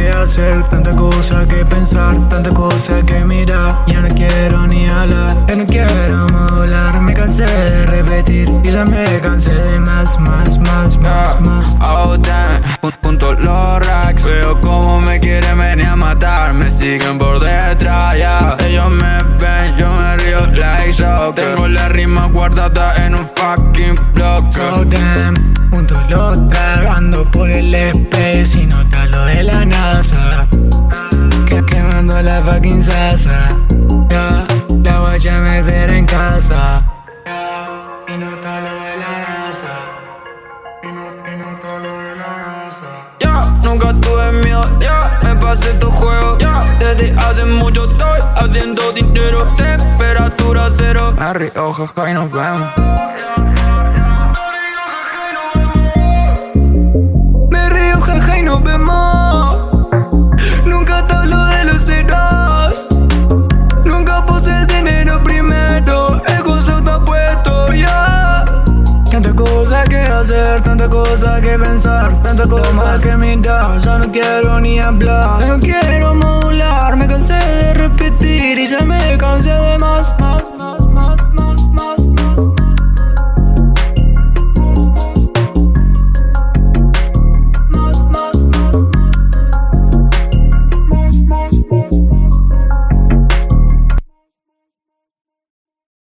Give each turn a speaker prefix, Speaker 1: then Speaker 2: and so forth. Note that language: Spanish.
Speaker 1: que hacer, tanta cosa que pensar, tanta cosa que mirar. Ya no quiero ni hablar, ya no quiero modular. Me cansé de repetir y ya me cansé de más.
Speaker 2: Oh damn, junto los racks. Veo como me quieren venir a matar, me siguen por detrás, yeah. Ellos me ven, yo me río like Joker. Tengo la rima guardada en un fucking block.
Speaker 1: So damn, juntos los tragando por el space y nota lo de la NASA. Quemando la fucking salsa, yeah. La guacha me espera en casa, y nota lo de la NASA. Y nota lo de la NASA.
Speaker 2: Yo nunca tuve miedo, me pasé tu juego, desde hace mucho estoy haciendo dinero. Temperatura cero, me río, jaja, y nos vemos.
Speaker 1: Me río, jaja, y nos vemos. Nunca te hablo de los ceros, nunca puse el dinero primero. El gozo está puesto, ya. Tanta cosa que hacer, tanta cosa que pensar, tanta cosa que mirar. Ya no quiero ni hablar, ya no quiero modular. Me cansé de repetir y ya me cansé de más.